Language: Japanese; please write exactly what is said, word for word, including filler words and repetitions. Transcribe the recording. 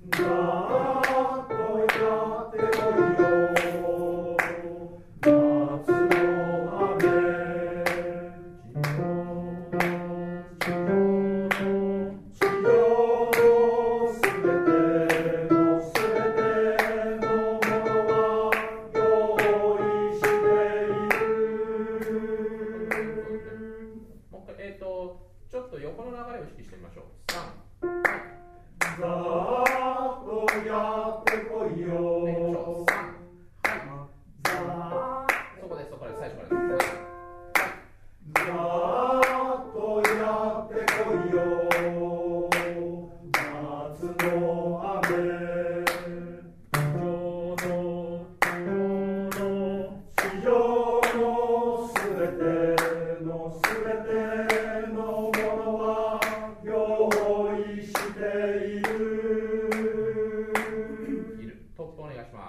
ざーっとやってこいよ夏の雨地上の地上のすべてのすべてのものは用意している。 もう一回、えっ、ー、と、ちょっと横の流れを意識してみましょう。さん、 ざーっとやってこいよさん、 ざーそこです、そこです、最初からです。 ざーっとやってこいよ夏の雨地上の地上のすべてのすべてのものは用意している。 いる。トップお願いします。